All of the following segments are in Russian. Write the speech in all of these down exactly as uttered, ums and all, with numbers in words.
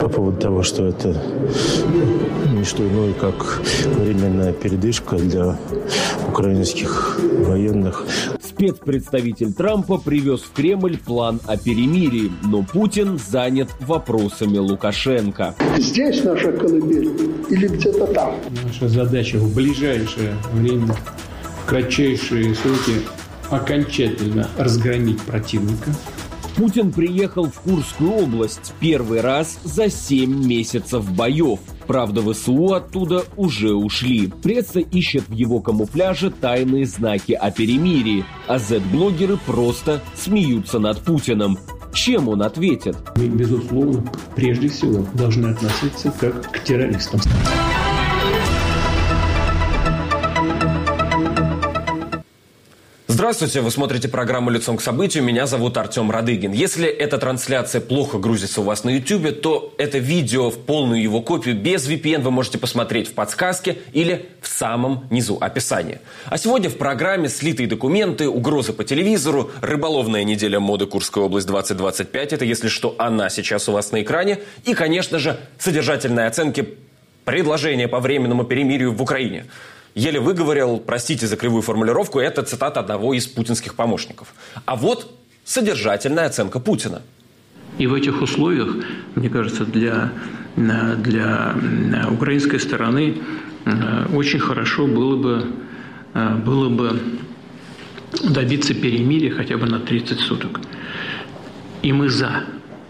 По поводу того, что это не что иное, как временная передышка для украинских военных. Спецпредставитель Трампа привез в Кремль план о перемирии, но Путин занят вопросами Лукашенко. Здесь наша колыбель или где-то там? Наша задача в ближайшее время, в кратчайшие сроки, окончательно разгромить противника. Путин приехал в Курскую область первый раз за семь месяцев боев. Правда, ВСУ оттуда уже ушли. Пресса ищет в его камуфляже тайные знаки о перемирии, а зет-блогеры просто смеются над Путиным. Чем он ответит? Мы, безусловно, прежде всего должны относиться как к террористам. Здравствуйте, вы смотрите программу «Лицом к событию». Меня зовут Артем Радыгин. Если эта трансляция плохо грузится у вас на YouTube, то это видео в полную его копию без ви пи эн вы можете посмотреть в подсказке или в самом низу описания. А сегодня в программе слитые документы, угрозы по телевизору, рыболовная неделя моды Курская область двадцать двадцать пять. Это, если что, она сейчас у вас на экране. И, конечно же, содержательные оценки предложения по временному перемирию в Украине. Еле выговорил, простите за кривую формулировку, это цитата одного из путинских помощников. А вот содержательная оценка Путина. И в этих условиях, мне кажется, для, для украинской стороны очень хорошо было бы, было бы добиться перемирия хотя бы на тридцать суток. И мы за.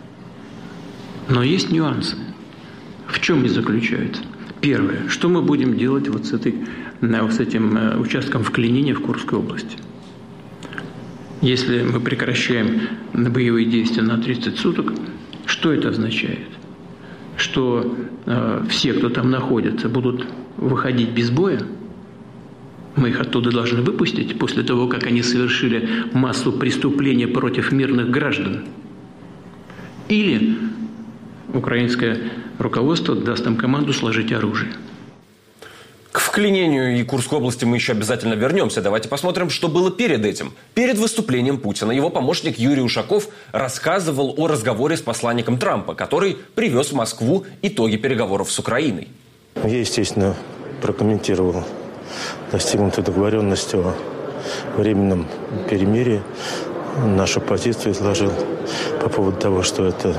Но есть нюансы. В чем они заключаются? Первое. Что мы будем делать вот с, этой, вот с этим участком вклинения в Курской области? Если мы прекращаем боевые действия на тридцать суток, что это означает? Что э, все, кто там находится, будут выходить без боя? Мы их оттуда должны выпустить после того, как они совершили массу преступлений против мирных граждан? Или украинское руководство даст им команду сложить оружие? К вклинению и Курской области мы еще обязательно вернемся. Давайте посмотрим, что было перед этим. Перед выступлением Путина его помощник Юрий Ушаков рассказывал о разговоре с посланником Трампа, который привез в Москву итоги переговоров с Украиной. Я, естественно, прокомментировал достигнутую договоренность о временном перемирии. Нашу позицию изложил по поводу того, что это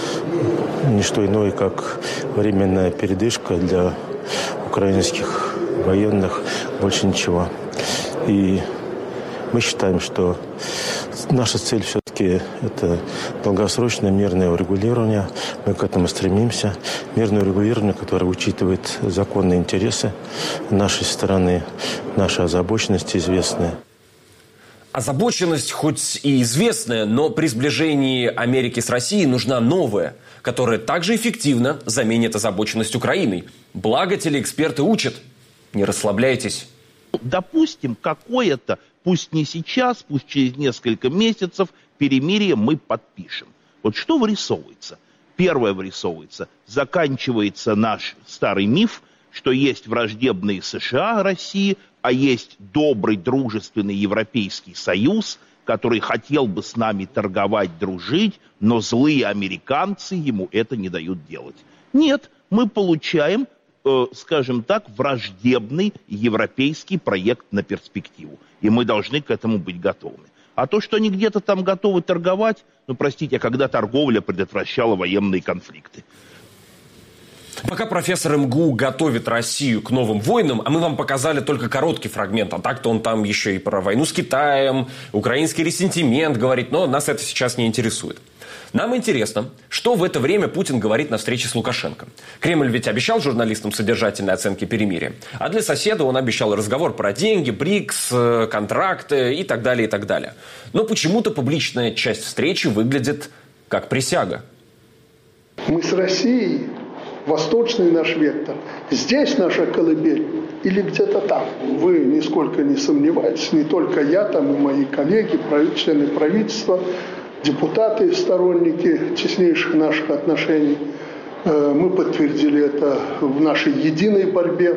не что иное, как временная передышка для украинских военных, больше ничего. И мы считаем, что наша цель все-таки это долгосрочное мирное урегулирование. Мы к этому стремимся. Мирное урегулирование, которое учитывает законные интересы нашей страны, наша озабоченность известная. Озабоченность хоть и известная, но при сближении Америки с Россией нужна новая, которая также эффективно заменит озабоченность Украиной. Благо телеэксперты учат. Не расслабляйтесь. Допустим, какое-то, пусть не сейчас, пусть через несколько месяцев, перемирие мы подпишем. Вот что вырисовывается? Первое вырисовывается. Заканчивается наш старый миф, что есть враждебные США России, а есть добрый, дружественный Европейский Союз, который хотел бы с нами торговать, дружить, но злые американцы ему это не дают делать. Нет, мы получаем, э, скажем так, враждебный европейский проект на перспективу. И мы должны к этому быть готовы. А то, что они где-то там готовы торговать, ну, простите, а когда торговля предотвращала военные конфликты? Пока профессор эм гэ у готовит Россию к новым войнам, а мы вам показали только короткий фрагмент, а так-то он там еще и про войну с Китаем, украинский ресентимент говорит, но нас это сейчас не интересует. Нам интересно, что в это время Путин говорит на встрече с Лукашенко. Кремль ведь обещал журналистам содержательные оценки перемирия, а для соседа он обещал разговор про деньги, БРИКС, контракты и так далее, и так далее. Но почему-то публичная часть встречи выглядит как присяга. Мы с Россией, восточный наш вектор, здесь наша колыбель или где-то там. Вы нисколько не сомневайтесь, не только я, там и мои коллеги, члены правительства, депутаты, сторонники теснейших наших отношений. Мы подтвердили это в нашей единой борьбе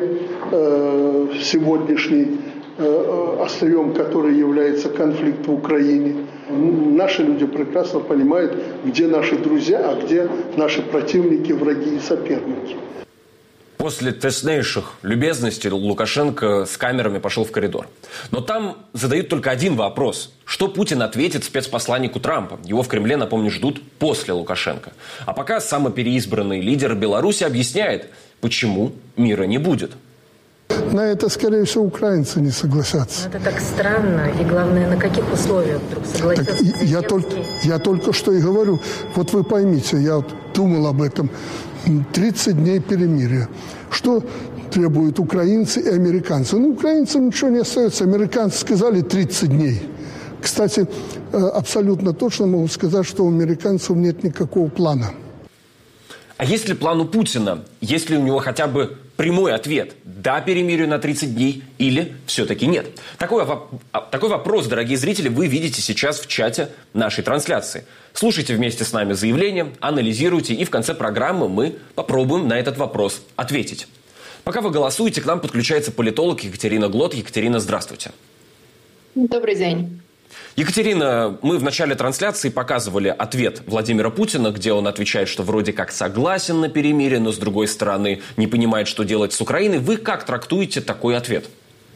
сегодняшней, острием которой является конфликт в Украине. Наши люди прекрасно понимают, где наши друзья, а где наши противники, враги и соперники. После теснейших любезностей Лукашенко с камерами пошел в коридор. Но там задают только один вопрос. Что Путин ответит спецпосланнику Трампа? Его в Кремле, напомню, ждут после Лукашенко. А пока самопереизбранный лидер Беларуси объясняет, почему мира не будет. На это, скорее всего, украинцы не согласятся. Это так странно. И главное, на каких условиях вдруг согласятся? Так, я, только, я только что и говорю. Вот вы поймите, я вот думал об этом. тридцать дней перемирия. Что требуют украинцы и американцы? Ну, украинцам ничего не остается. Американцы сказали тридцать дней. Кстати, абсолютно точно могу сказать, что у американцев нет никакого плана. А есть ли план у Путина? Есть ли у него хотя бы прямой ответ? Да, перемирию на тридцать дней или все-таки нет? Такой, такой вопрос, дорогие зрители, вы видите сейчас в чате нашей трансляции. Слушайте вместе с нами заявление, анализируйте, и в конце программы мы попробуем на этот вопрос ответить. Пока вы голосуете, к нам подключается политолог Екатерина Глот. Екатерина, здравствуйте. Добрый день. Екатерина, мы в начале трансляции показывали ответ Владимира Путина, где он отвечает, что вроде как согласен на перемирие, но с другой стороны не понимает, что делать с Украиной. Вы как трактуете такой ответ?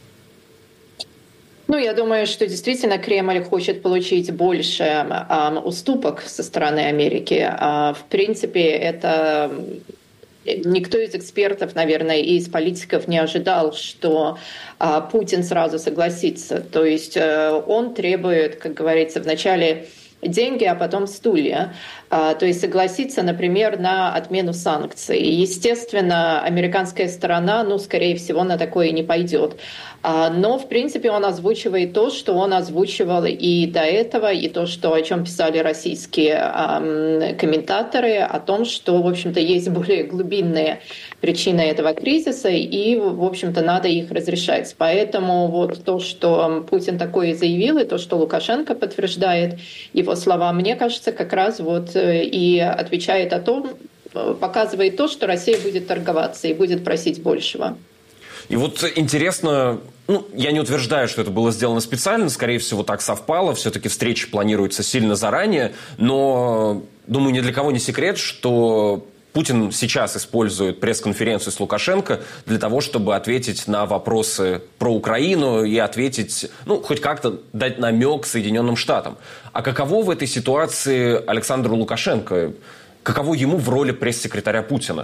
Ну, я думаю, что действительно Кремль хочет получить больше э, уступок со стороны Америки. Э, в принципе, это... Никто из экспертов, наверное, и из политиков не ожидал, что а, Путин сразу согласится. То есть а, он требует, как говорится, вначале деньги, а потом стулья. А, то есть согласиться, например, на отмену санкций. И, естественно, американская сторона, ну, скорее всего, на такое не пойдет. А, но, в принципе, он озвучивает то, что он озвучивал и до этого, и то, что, о чем писали российские а, комментаторы, о том, что, в общем-то, есть более глубинные причины этого кризиса, и, в общем-то, надо их разрешать. Поэтому вот то, что Путин такое заявил, и то, что Лукашенко подтверждает его слова, мне кажется, как раз вот и отвечает о том, показывает то, что Россия будет торговаться и будет просить большего. И вот интересно, ну, я не утверждаю, что это было сделано специально, скорее всего, так совпало, все-таки встреча планируется сильно заранее, но, думаю, ни для кого не секрет, что Путин сейчас использует пресс-конференцию с Лукашенко для того, чтобы ответить на вопросы про Украину и ответить, ну, хоть как-то дать намек Соединенным Штатам. А каково в этой ситуации Александру Лукашенко? Каково ему в роли пресс-секретаря Путина?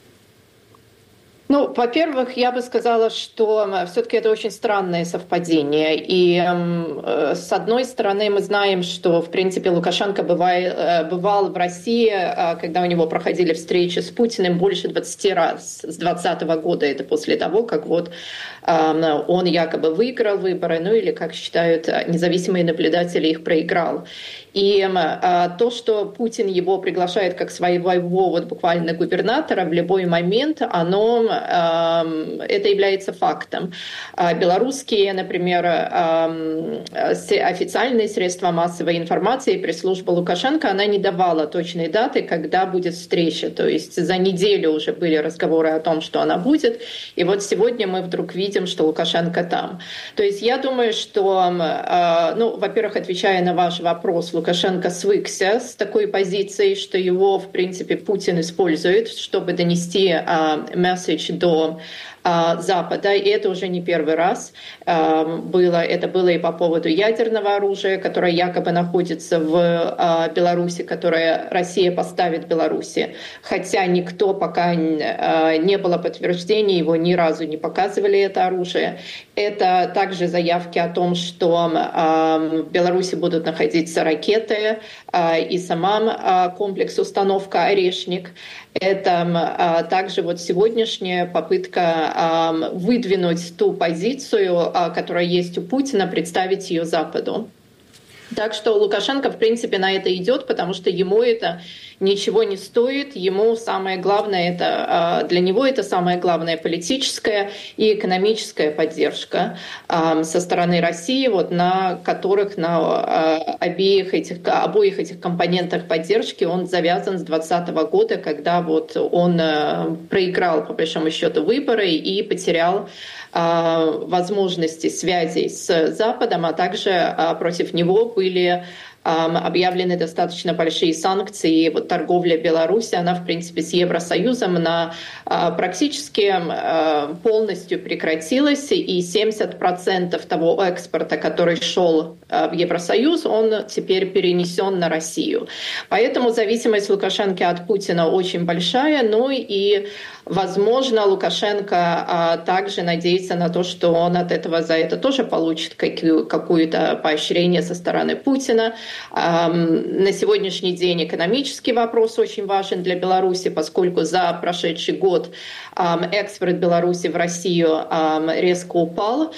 Ну, во-первых, я бы сказала, что все-таки это очень странное совпадение. И э, с одной стороны, мы знаем, что, в принципе, Лукашенко бывает, бывал в России, когда у него проходили встречи с Путиным, больше двадцати раз. С двадцатого года, это после того, как вот э, он якобы выиграл выборы, ну или, как считают независимые наблюдатели, их проиграл. И э, то, что Путин его приглашает как своего вот, буквально губернатора в любой момент, оно, э, это является фактом. Э, белорусские, например, э, официальные средства массовой информации, пресс-служба Лукашенко, она не давала точной даты, когда будет встреча. То есть за неделю уже были разговоры о том, что она будет. И вот сегодня мы вдруг видим, что Лукашенко там. То есть я думаю, что, э, ну, во-первых, отвечая на ваш вопрос, Лукашенко свыкся с такой позицией, что его, в принципе, Путин использует, чтобы донести месседж uh, до uh, Запада. И это уже не первый раз uh, было. Это было и по поводу ядерного оружия, которое якобы находится в uh, Беларуси, которое Россия поставит Беларуси. Хотя никто пока uh, не было подтверждений, его ни разу не показывали это оружие. Это также заявки о том, что uh, в Беларуси будут находиться ракеты, и сама комплекс установка «Орешник». Это также вот сегодняшняя попытка выдвинуть ту позицию, которая есть у Путина, представить ее Западу. Так что Лукашенко, в принципе, на это идет, потому что ему это ничего не стоит. Ему самое главное, это, для него это самая главная политическая и экономическая поддержка со стороны России, вот, на которых, на обеих этих, обоих этих компонентах поддержки он завязан с двадцатого года, когда вот он проиграл, по большому счету, выборы и потерял возможности связей с Западом, а также против него были объявлены достаточно большие санкции. И вот торговля Беларуси, она, в принципе, с Евросоюзом на практически полностью прекратилась, и семьдесят процентов того экспорта, который шел в Евросоюз, он теперь перенесен на Россию. Поэтому зависимость Лукашенко от Путина очень большая, ну и, возможно, Лукашенко также надеется на то, что он от этого за это тоже получит какое-то поощрение со стороны Путина. На сегодняшний день экономический вопрос очень важен для Беларуси, поскольку за прошедший год экспорт Беларуси в Россию резко упал.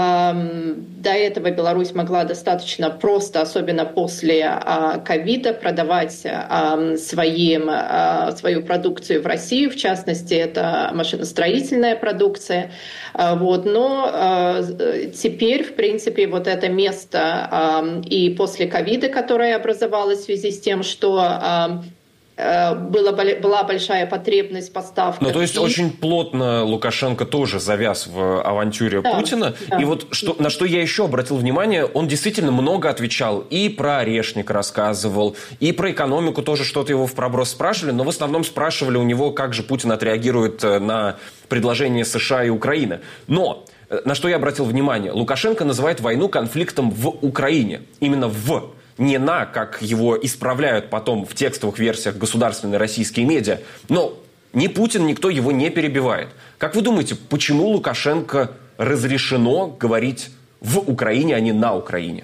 До этого Беларусь могла достаточно просто, особенно после ковида, продавать свои, свою продукцию в Россию, в частности, это машиностроительная продукция. Вот. Но теперь, в принципе, вот это место и после ковида, которое образовалось в связи с тем, что Была, была большая потребность в поставках. Ну, то есть и... очень плотно Лукашенко тоже завяз в авантюре да, Путина. Да. И вот что, на что я еще обратил внимание, он действительно много отвечал. И про орешник рассказывал, и про экономику тоже что-то его в проброс спрашивали. Но в основном спрашивали у него, как же Путин отреагирует на предложение США и Украины. Но на что я обратил внимание, Лукашенко называет войну конфликтом в Украине. Именно в не на, как его исправляют потом в текстовых версиях государственные российские медиа. Но ни Путин, никто его не перебивает. Как вы думаете, почему Лукашенко разрешено говорить в Украине, а не на Украине?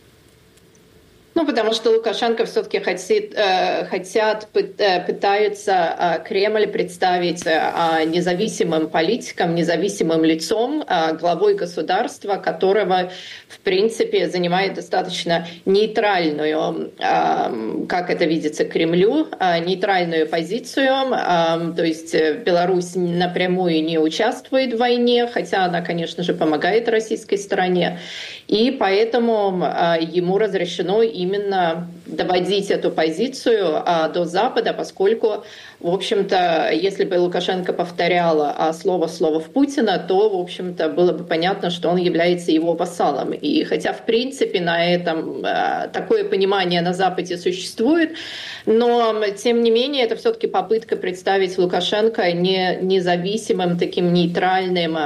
Ну, потому что Лукашенко все-таки хотят, хотят, пытаются Кремль представить независимым политиком, независимым лицом, главой государства, которого, в принципе, занимает достаточно нейтральную, как это видится Кремлю, нейтральную позицию. То есть Беларусь напрямую не участвует в войне, хотя она, конечно же, помогает российской стороне. И поэтому ему разрешено именно доводить эту позицию до Запада, поскольку, в общем-то, если бы Лукашенко повторял слово в слово в Путина, то, в общем-то, было бы понятно, что он является его вассалом. И хотя, в принципе, на этом такое понимание на Западе существует, но, тем не менее, это все-таки попытка представить Лукашенко не независимым, таким нейтральным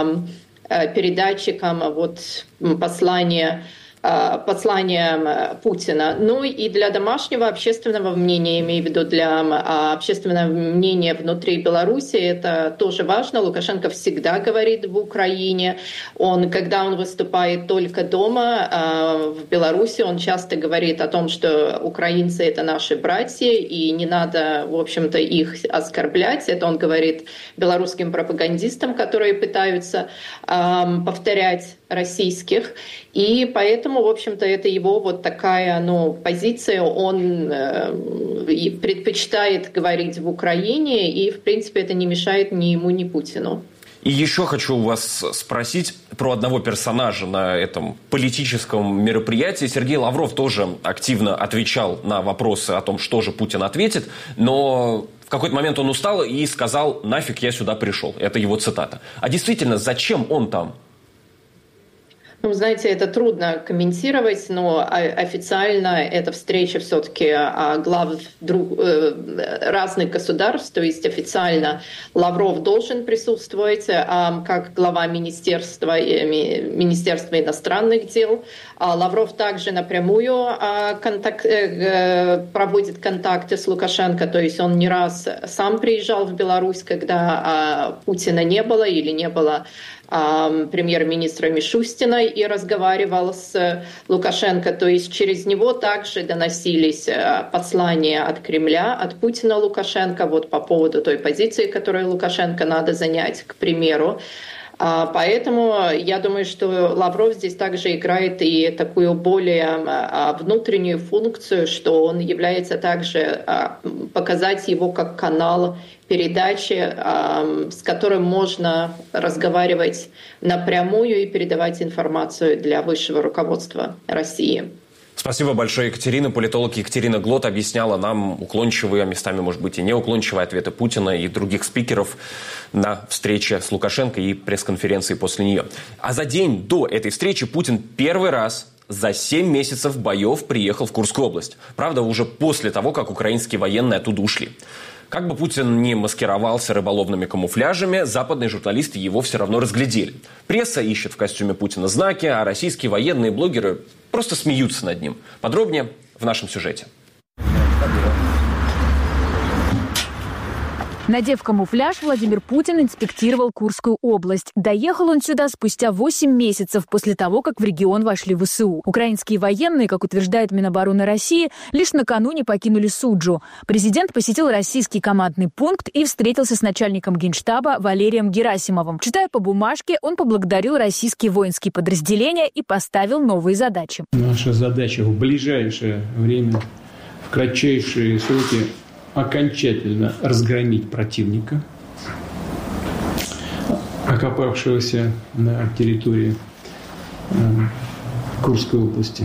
передатчиком вот, послания, послания Путина. Ну и для домашнего общественного мнения, имею в виду для общественного мнения внутри Беларуси, это тоже важно. Лукашенко всегда говорит в Украине. Он, когда он выступает только дома в Беларуси, он часто говорит о том, что украинцы — это наши братья, и не надо, в общем-то, их оскорблять. Это он говорит белорусским пропагандистам, которые пытаются повторять российских. И поэтому, в общем-то, это его вот такая, ну, позиция. Он э, предпочитает говорить в Украине, и, в принципе, это не мешает ни ему, ни Путину. И еще хочу у вас спросить про одного персонажа на этом политическом мероприятии. Сергей Лавров тоже активно отвечал на вопросы о том, что же Путин ответит, но в какой-то момент он устал и сказал: «Нафиг я сюда пришел». Это его цитата. А действительно, зачем он там? Ну, знаете, это трудно комментировать, но официально эта встреча все-таки глав друг, разных государств, то есть официально Лавров должен присутствовать как глава Министерства, Министерства иностранных дел. Лавров также напрямую контакт, проводит контакты с Лукашенко, то есть он не раз сам приезжал в Беларусь, когда Путина не было или не было премьер-министра Мишустина, и разговаривал с Лукашенко. То есть через него также доносились послания от Кремля, от Путина Лукашенко, вот по поводу той позиции, которую Лукашенко надо занять, к примеру. Поэтому я думаю, что Лавров здесь также играет и такую более внутреннюю функцию, что он является также показать его как канал передачи, с которым можно разговаривать напрямую и передавать информацию для высшего руководства России. Спасибо большое, Екатерина. Политолог Екатерина Глот объясняла нам уклончивые, а местами, может быть, и неуклончивые ответы Путина и других спикеров на встрече с Лукашенко и пресс-конференции после нее. А за день до этой встречи Путин первый раз за семь месяцев боев приехал в Курскую область. Правда, уже после того, как украинские военные оттуда ушли. Как бы Путин ни маскировался рыболовными камуфляжами, западные журналисты его все равно разглядели. Пресса ищет в костюме Путина знаки, а российские военные блогеры просто смеются над ним. Подробнее в нашем сюжете. Надев камуфляж, Владимир Путин инспектировал Курскую область. Доехал он сюда спустя восемь месяцев после того, как в регион вошли ВСУ. Украинские военные, как утверждает Минобороны России, лишь накануне покинули Суджу. Президент посетил российский командный пункт и встретился с начальником Генштаба Валерием Герасимовым. Читая по бумажке, он поблагодарил российские воинские подразделения и поставил новые задачи. Наша задача в ближайшее время, в кратчайшие сроки, окончательно разгромить противника, окопавшегося на территории э, Курской области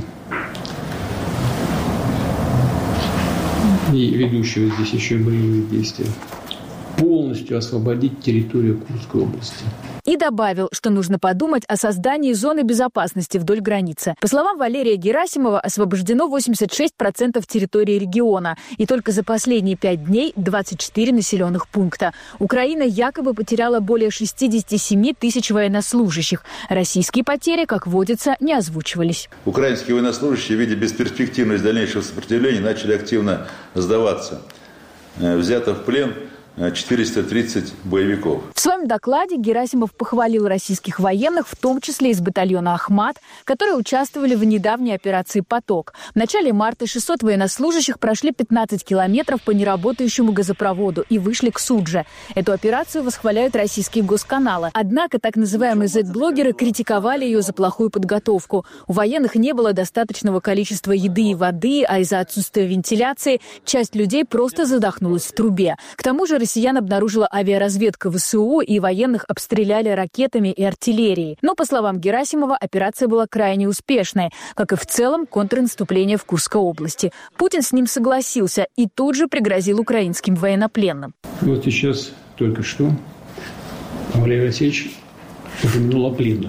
и ведущего здесь еще боевые действия, полностью освободить территорию Курской области. И добавил, что нужно подумать о создании зоны безопасности вдоль границы. По словам Валерия Герасимова, освобождено восемьдесят шесть процентов территории региона. И только за последние пять дней двадцать четыре населенных пункта. Украина якобы потеряла более шестьдесят семь тысяч военнослужащих. Российские потери, как водится, не озвучивались. Украинские военнослужащие, видя бесперспективность дальнейшего сопротивления, начали активно сдаваться. Взято в плен четыреста тридцать боевиков. В своем докладе Герасимов похвалил российских военных, в том числе из батальона «Ахмат», которые участвовали в недавней операции «Поток». В начале марта шестьсот военнослужащих прошли пятнадцать километров по неработающему газопроводу и вышли к Судже. Эту операцию восхваляют российские госканалы. Однако так называемые зет-блогеры критиковали ее за плохую подготовку. У военных не было достаточного количества еды и воды, а из-за отсутствия вентиляции часть людей просто задохнулась в трубе. К тому же россиян обнаружила авиаразведка ВСУ, и военных обстреляли ракетами и артиллерией. Но, по словам Герасимова, операция была крайне успешной, как и в целом контрнаступление в Курской области. Путин с ним согласился и тут же пригрозил украинским военнопленным. Вот сейчас только что Валерий Васильевич упомянул о пленных.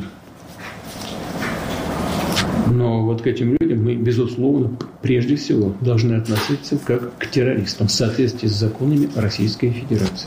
Но вот к этим людям мы, безусловно, прежде всего должны относиться как к террористам в соответствии с законами Российской Федерации.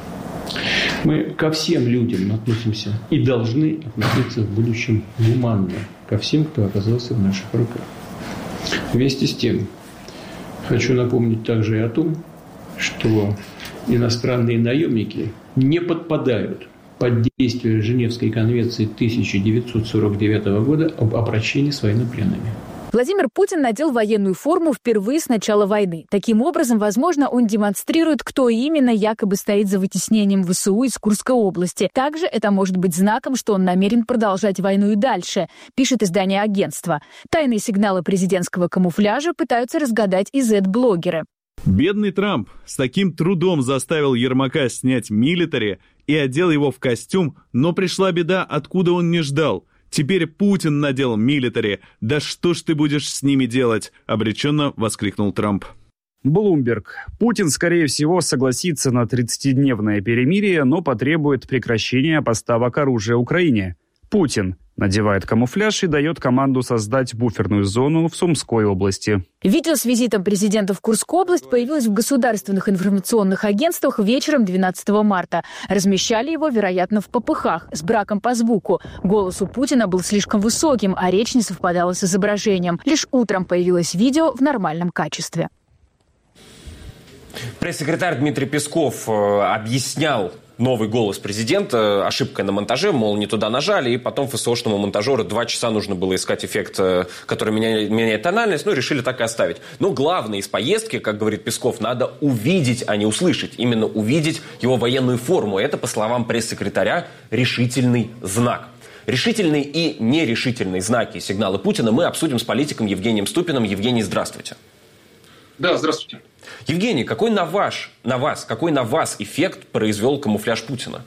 Мы ко всем людям относимся и должны относиться в будущем гуманно ко всем, кто оказался в наших руках. Вместе с тем, хочу напомнить также и о том, что иностранные наемники не подпадают под действие Женевской конвенции тысяча девятьсот сорок девятого года об обращении с военнопленными. Владимир Путин надел военную форму впервые с начала войны. Таким образом, возможно, он демонстрирует, кто именно якобы стоит за вытеснением ВСУ из Курской области. Также это может быть знаком, что он намерен продолжать войну и дальше, пишет издание агентства. Тайные сигналы президентского камуфляжа пытаются разгадать и зет-блогеры. Бедный Трамп с таким трудом заставил Ермака снять милитари и одел его в костюм, но пришла беда, откуда он не ждал. Теперь Путин надел милитари. Да что ж ты будешь с ними делать? Обреченно воскликнул Трамп. Блумберг. Путин, скорее всего, согласится на тридцатидневное перемирие, но потребует прекращения поставок оружия Украине. Путин надевает камуфляж и дает команду создать буферную зону в Сумской области. Видео с визитом президента в Курскую область появилось в государственных информационных агентствах вечером двенадцатого марта. Размещали его, вероятно, в попыхах, с браком по звуку. Голос у Путина был слишком высоким, а речь не совпадала с изображением. Лишь утром появилось видео в нормальном качестве. Пресс-секретарь Дмитрий Песков объяснял новый голос президента ошибкой на монтаже, мол, не туда нажали, и потом ФСОшному монтажеру два часа нужно было искать эффект, который меняет, меняет тональность, ну, решили так и оставить. Но главное из поездки, как говорит Песков, надо увидеть, а не услышать. Именно увидеть его военную форму. Это, по словам пресс-секретаря, решительный знак. Решительные и нерешительные знаки и сигналы Путина мы обсудим с политиком Евгением Ступиным. Евгений, здравствуйте. Да, здравствуйте. Евгений, какой на, ваш, на вас, какой на вас эффект произвел камуфляж Путина?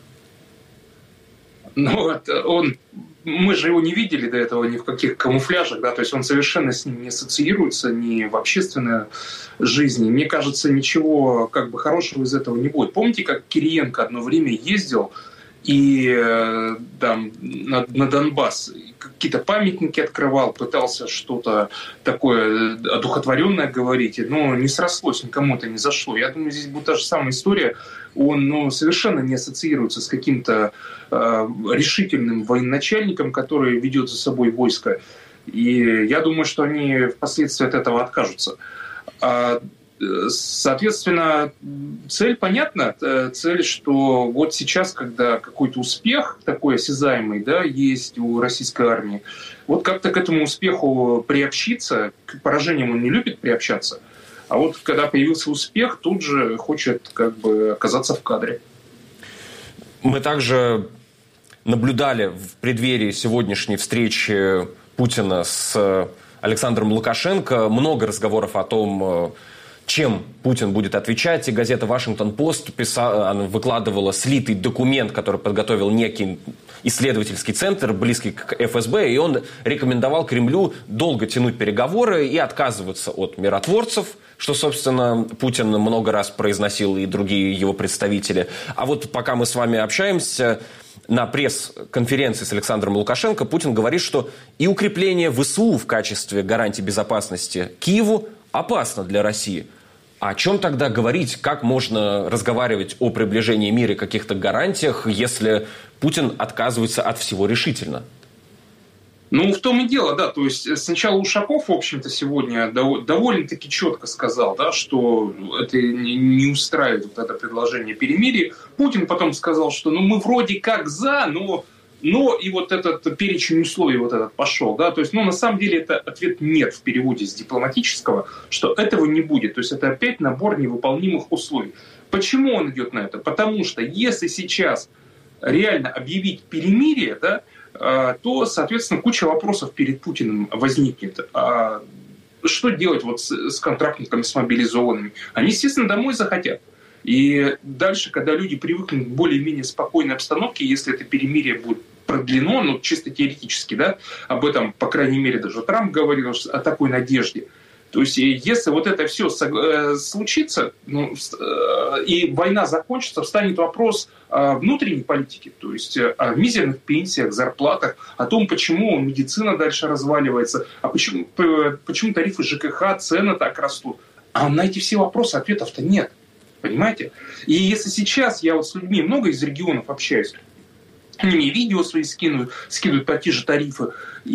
Ну, это он, мы же его не видели до этого ни в каких камуфляжах, да, то есть он совершенно с ним не ассоциируется ни в общественной жизни. Мне кажется, ничего как бы хорошего из этого не будет. Помните, как Кириенко одно время ездил и там, на, на Донбасс какие-то памятники открывал, пытался что-то такое одухотворенное говорить, но не срослось, никому это не зашло. Я думаю, здесь будет та же самая история. Он ну, совершенно не ассоциируется с каким-то э, решительным военачальником, который ведет за собой войско. И я думаю, что они впоследствии от этого откажутся. А, соответственно, цель понятна. Цель, что вот сейчас, когда какой-то успех такой осязаемый, да, есть у российской армии, вот как-то к этому успеху приобщиться, к поражениям он не любит приобщаться, а вот когда появился успех, тут же хочет как бы оказаться в кадре. Мы также наблюдали в преддверии сегодняшней встречи Путина с Александром Лукашенко много разговоров о том, чем Путин будет отвечать. И газета «Вашингтон-Пост» писала, выкладывала слитый документ, который подготовил некий исследовательский центр, близкий к эф эс бэ, и он рекомендовал Кремлю долго тянуть переговоры и отказываться от миротворцев, что, собственно, Путин много раз произносил и другие его представители. А вот пока мы с вами общаемся, на пресс-конференции с Александром Лукашенко Путин говорит, что и укрепление вэ эс у в качестве гарантии безопасности Киеву опасно для России. А о чем тогда говорить? Как можно разговаривать о приближении мира и каких-то гарантиях, если Путин отказывается от всего решительно? Ну, в том и дело, да. То есть сначала Ушаков, в общем-то, сегодня довольно-таки четко сказал, да, что это не устраивает вот это предложение перемирия. Путин потом сказал, что ну мы вроде как за, но, но и вот этот перечень условий вот этот пошел, да. То есть, ну, на самом деле это ответ нет в переводе с дипломатического, что этого не будет. То есть это опять набор невыполнимых условий. Почему он идет на это? Потому что если сейчас реально объявить перемирие, да, то, соответственно, куча вопросов перед Путиным возникнет. А что делать вот с, с контрактниками, с мобилизованными? Они, естественно, домой захотят. И дальше, когда люди привыкнут к более-менее спокойной обстановке, если это перемирие будет продлено, ну, чисто теоретически, да, об этом, по крайней мере, даже Трамп говорил о такой надежде. То есть, если вот это все случится, ну, и война закончится, встанет вопрос внутренней политики, то есть о мизерных пенсиях, зарплатах, о том, почему медицина дальше разваливается, а почему, почему тарифы жэ ка ха, цены так растут. А на эти все вопросы ответов-то нет. Понимаете? И если сейчас я вот с людьми много из регионов общаюсь, они мне видео свои скидывают, скидывают по те же тарифы.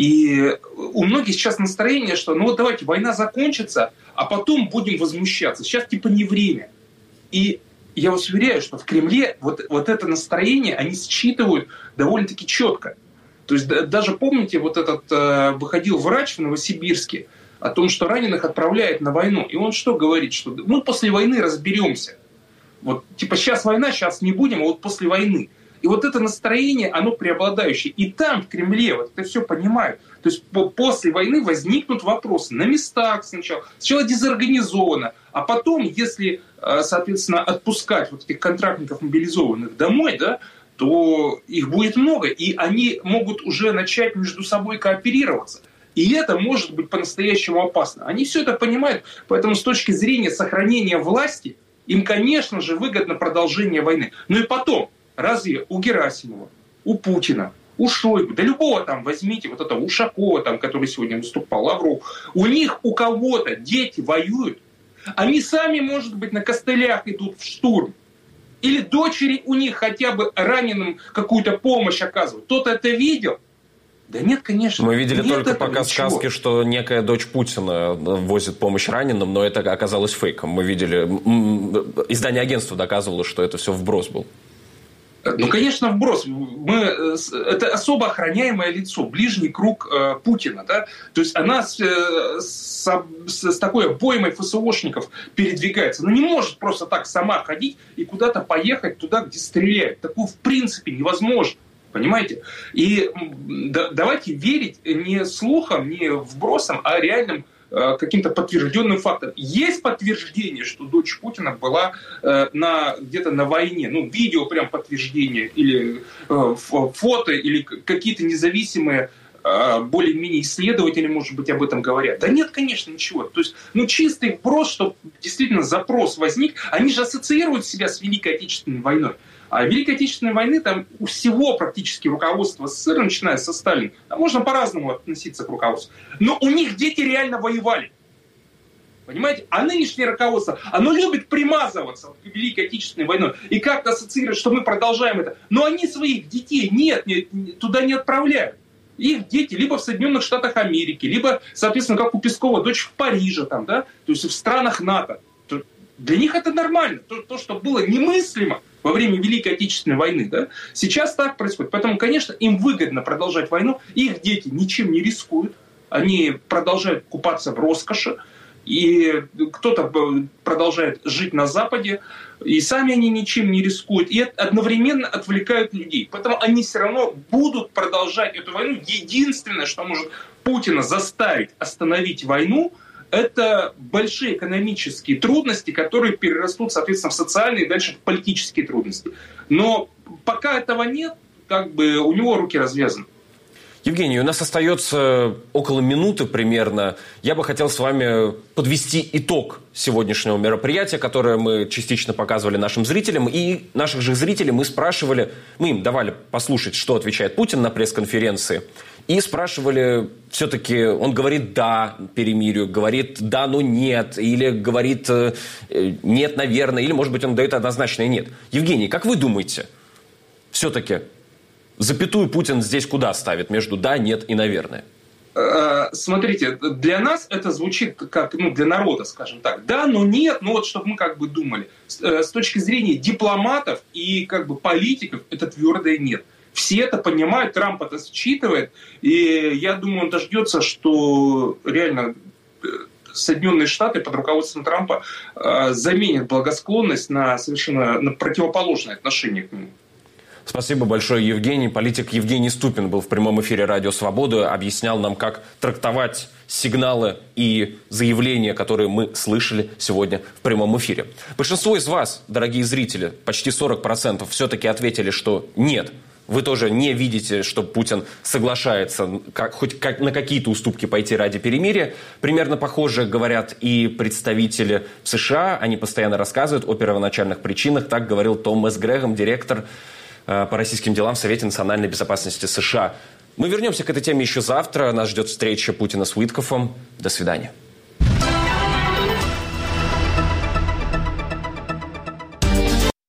И у многих сейчас настроение, что ну вот давайте, война закончится, а потом будем возмущаться. Сейчас типа не время. И я вас уверяю, что в Кремле вот, вот это настроение они считывают довольно-таки четко. То есть даже помните, вот этот э, выходил врач в Новосибирске о том, что раненых отправляют на войну. И он что говорит? Что ну после войны разберемся. Вот типа сейчас война, сейчас не будем, а вот после войны. И вот это настроение, оно преобладающее. И там, в Кремле, вот это все понимают. То есть после войны возникнут вопросы на местах сначала. Сначала дезорганизованно. А потом, если, соответственно, отпускать вот этих контрактников мобилизованных домой, да, то их будет много. И они могут уже начать между собой кооперироваться. И это может быть по-настоящему опасно. Они все это понимают. Поэтому с точки зрения сохранения власти, им, конечно же, выгодно продолжение войны. Ну и потом, разве у Герасимова, у Путина, у Шойгу, да любого там возьмите, вот этого Ушакова, там, который сегодня выступал, Лавров, у них у кого-то дети воюют, они сами, может быть, на костылях идут в штурм, или дочери у них хотя бы раненым какую-то помощь оказывают. Кто-то это видел? Да нет, конечно. Мы видели нет только пока ничего. сказки, что некая дочь Путина возит помощь раненым, но это оказалось фейком. Мы видели, издание агентства доказывало, что это все вброс был. Ну, конечно, вброс. Мы, это особо охраняемое лицо, ближний круг э, Путина. Да? То есть она с, с, с такой обоймой эф эс о-шников передвигается. Она не может просто так сама ходить и куда-то поехать туда, где стреляют. Такое в принципе невозможно. Понимаете? И да, давайте верить не слухам, не вбросам, а реальным э, каким-то подтвержденным фактам. Есть подтверждение, что дочь Путина была э, на, где-то на войне. Ну, видео прям подтверждение, или э, фото, или какие-то независимые более-менее исследователи, может быть, об этом говорят. Да нет, конечно, ничего. То есть, ну, чистый вопрос, что действительно запрос возник. Они же ассоциируют себя с Великой Отечественной войной. А Великой Отечественной войны там у всего практически руководства СССР, начиная со Сталина, там можно по-разному относиться к руководству. Но у них дети реально воевали. Понимаете? А нынешнее руководство, оно любит примазываться к Великой Отечественной войной и как-то ассоциировать, что мы продолжаем это. Но они своих детей нет, нет, туда не отправляют. Их дети либо в Соединенных Штатах Америки, либо, соответственно, как у Пескова, дочь в Париже, там, да? То есть в странах НАТО. Для них это нормально. То, то, что было немыслимо во время Великой Отечественной войны, да? Сейчас так происходит. Поэтому, конечно, им выгодно продолжать войну. Их дети ничем не рискуют. Они продолжают купаться в роскоши. И кто-то продолжает жить на Западе, и сами они ничем не рискуют, и одновременно отвлекают людей. Поэтому они все равно будут продолжать эту войну. Единственное, что может Путина заставить остановить войну, это большие экономические трудности, которые перерастут, соответственно, в социальные и дальше в политические трудности. Но пока этого нет, как бы у него руки развязаны. Евгений, у нас остается около минуты примерно. Я бы хотел с вами подвести итог сегодняшнего мероприятия, которое мы частично показывали нашим зрителям. И наших же зрителей мы спрашивали, мы им давали послушать, что отвечает Путин на пресс-конференции. И спрашивали, все-таки он говорит «да» перемирию, говорит «да, но нет», или говорит «нет, наверное», или, может быть, он дает однозначное «нет». Евгений, как вы думаете, все-таки запятую Путин здесь куда ставит между «да», «нет» и «наверное»? Смотрите, для нас это звучит как, ну, для народа, скажем так. Да, но нет, ну вот чтобы мы как бы думали. С точки зрения дипломатов и как бы политиков это твердое нет. Все это понимают, Трамп это считывает, и я думаю, он дождется, что реально Соединенные Штаты под руководством Трампа заменят благосклонность на совершенно на противоположное отношение к нему. Спасибо большое, Евгений. Политик Евгений Ступин был в прямом эфире «Радио Свобода», объяснял нам, как трактовать сигналы и заявления, которые мы слышали сегодня в прямом эфире. Большинство из вас, дорогие зрители, почти сорок процентов, все-таки ответили, что нет. Вы тоже не видите, что Путин соглашается как, хоть как, на какие-то уступки пойти ради перемирия. Примерно похоже говорят и представители США. Они постоянно рассказывают о первоначальных причинах. Так говорил Томас Грегом, директор по российским делам в Совете национальной безопасности США. Мы вернемся к этой теме еще завтра. Нас ждет встреча Путина с Уиткофом. До свидания.